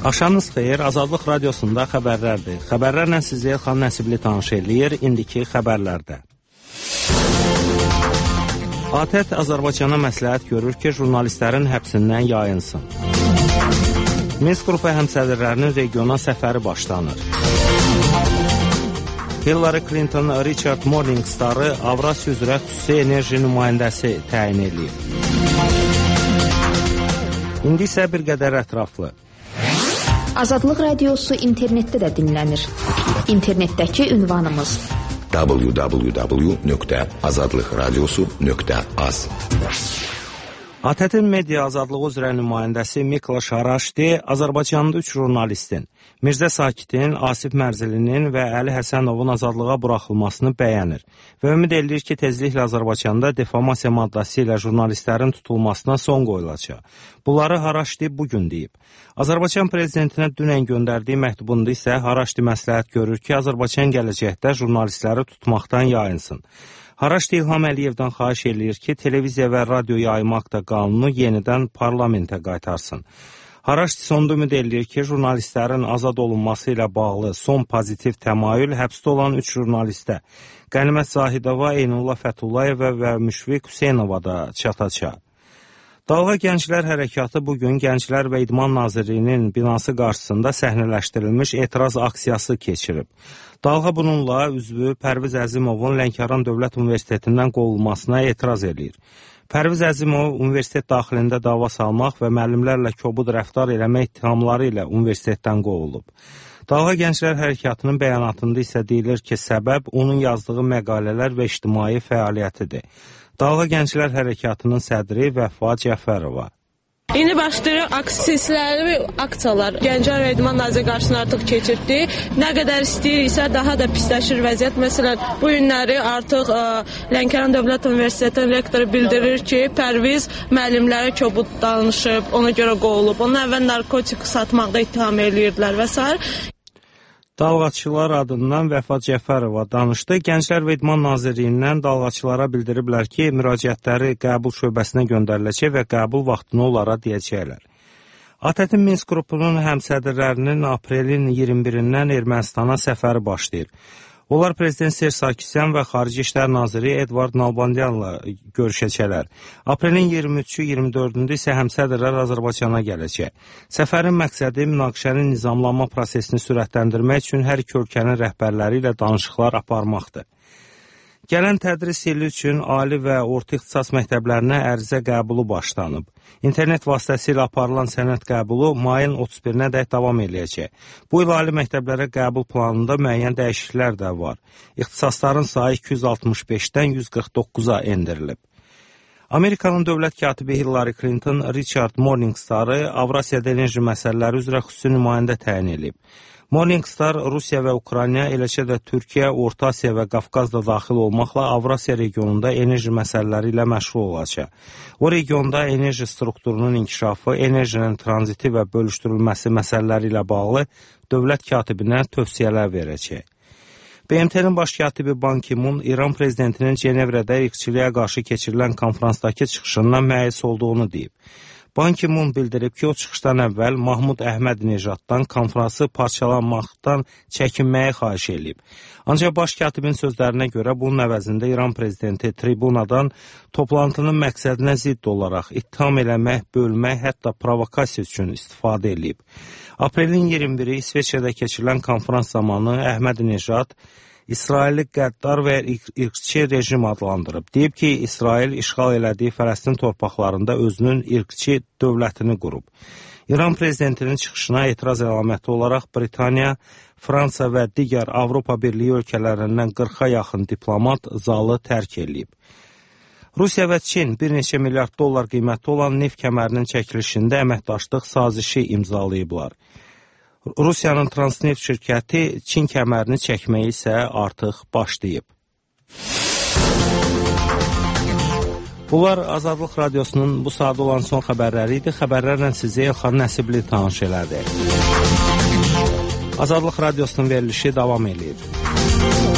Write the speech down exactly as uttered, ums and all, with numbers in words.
Axşamınız xeyir, Azadlıq Radiosunda xəbərlərdir. Xəbərlərlə sizi Elxan Nəsibli tanış eləyir, indiki xəbərlərdə. ATƏT Azərbaycana məsləhət görür ki, jurnalistlərin həbsindən yayınsın. Minsk qrupu həmsədrlərinin regiona səfəri başlanır. Hillary Clinton Richard Morningstar'ı Avrasiya üzrə xüsusi enerji nümayəndəsi təyin edib. İndi isə bir qədər ətraflı. Azadlıq Radiosu internetdə də dinlənir. İnternetdəki ünvanımız w w w nöqtə azadlıq radiosu nöqtə az. ATƏT-in media azadlığı üzrə nümayəndəsi Mikloş Haraşdi Azərbaycanda üç jurnalistin, Mirzə Sakitin, Asif Mərzilinin və Əli Həsənovun azadlığa buraxılmasını bəyənir və ümid edir ki, tezliklə Azərbaycanda defamasiya maddəsi ilə jurnalistlərin tutulmasına son qoyulacaq. Bunları Haraşdi bugün deyib. Azərbaycan prezidentinə dünən göndərdiyi məktubunda isə Haraşdi məsləhət görür ki, Azərbaycan gələcəkdə jurnalistləri tutmaqdan yayınsın. Haraşdi İlham Əliyevdən xahiş eləyir ki, televiziya və radio yaymaq da qanunu yenidən parlamentə qaytarsın. Haraşdi sonda ümid eləyir ki, jurnalistlərin azad olunması ilə bağlı son pozitiv təmayül həbsdə olan üç jurnalistə, Qənimət Zahidova, Eynullah Fətullayeva və Müşfiq Hüseynova da çatacaq. Dalğa Gənclər Hərəkatı bugün Gənclər və İdman Nazirliyinin binası qarşısında səhnələşdirilmiş etiraz aksiyası keçirib. Dalğa bununla üzvü Pərviz Əzimovun Lənkəran Dövlət Universitetindən qovulmasına etiraz edir. Pərviz Əzimov universitet daxilində dava salmaq və müəllimlərlə kobud rəftar eləmək ittihamları ilə universitetdən qovulub. Dalğa Gənclər Hərəkatının bəyanatında isə deyilir ki, səbəb onun yazdığı məqalələr və ictimai fəaliyyətidir. Dalğa Gənclər Hərəkatının sədri Vəfa Cəfərova. İndi başlayır aksiyasları və aksiyalar. Gənclər və İdman Nazirliyi qarşısına artıq keçirdi. Nə qədər istəyirsə daha da pisləşir vəziyyət. Məsələn, bu günləri artıq ə, Lənkəran Dövlət Universitetinin rektoru bildirir ki, Pərviz müəllimlərə kobud danışıb, ona görə qovulub. Onun əvvəl narkotik satmaqda ittiham edirdilər və s. Dalğaçılar adından Vəfa Cəfərova danışdı. Gənclər və İdman Nazirliyindən dalğaçılara bildiriblər ki, müraciətləri qəbul şöbəsinə göndəriləcək və qəbul vaxtını onlara deyəcəklər. ATƏT-in Minsk qrupunun həmsədrlərinin aprelin iyirmi birindən Ermənistana səfəri başlayır. Onlar Prezident Serj Sarkisyan və Xarici İşlər Naziri Edvard Nalbandyanla görüşəcəklər. Aprelin iyirmi üçü iyirmi dördündə isə həmsədrlər Azərbaycana gələcək. Səfərin məqsədi münaqişənin nizamlanma prosesini sürətləndirmək üçün hər iki ölkənin rəhbərləri ilə danışıqlar aparmaqdır. Gələn tədris ili üçün ali və orta ixtisas məktəblərinə ərizə qəbulu başlanıb. İnternet vasitəsilə aparılan sənəd qəbulu mayın otuz birinədək davam eləyəcək. Bu il ali məktəblərə qəbul planında müəyyən dəyişikliklər də var. İxtisasların sayı iki yüz altmış beşdən yüz qırx doqquza endirilib. Amerikanın dövlət katibi Hillary Clinton Richard Morningstar'ı Avrasiyada enerji məsələləri üzrə xüsusi nümayəndə təyin edib. Morningstar Rusiya və Ukrayna, eləcə də Türkiyə, Orta Asiya və Qafqaz da daxil olmaqla Avrasiya regionunda enerji məsələləri ilə məşğul olacaq. O regionda enerji strukturunun inkişafı, enerjinin tranziti və bölüşdürülməsi məsələləri ilə bağlı dövlət katibinə tövsiyələr verəcək. B M T-nin baş katibi Ban Ki-mun İran prezidentinin Cenevrədə irqçiliyə qarşı keçirilən konferansdakı çıxışından müəyyis olduğunu deyib. Ban Ki-mun bildirib ki, o çıxışdan əvvəl Mahmud Əhməd-Nejaddan konfransı parçalanmaqdan çəkinməyi xahiş edib. Ancaq baş katibin sözlərinə görə bunun əvəzində İran prezidenti tribunadan toplantının məqsədinə zidd olaraq ittiham eləmək, bölmək, hətta provokasiya üçün istifadə edib. Aprelin iyirmi biri İsveçrədə keçirilən konferans zamanı Əhməd-Nejad İsraili qəddar və irqçi rejim adlandırıb. Deyib ki, İsrail işğal elədiyi Fələstin torpaqlarında özünün irqçi dövlətini qurub. İran prezidentinin çıxışına etiraz əlaməti olaraq Britaniya, Fransa və digər Avropa Birliyi ölkələrindən qırxa yaxın diplomat zalı tərk edib. Rusiya və Çin bir neçə milyard dollar qiyməti olan neft kəmərinin çəkilişində əməkdaşlıq sazişi imzalayıblar. Rusiyanın Transneft şirkəti Çin kəmərini çəkməyi isə artıq başlayıb. Bunlar Azadlıq Radiosunun bu saat olan son xəbərləri idi. Xəbərlərlə sizi Elxan Nəsibli tanış elədi. Azadlıq Radiosunun verilişi davam edir.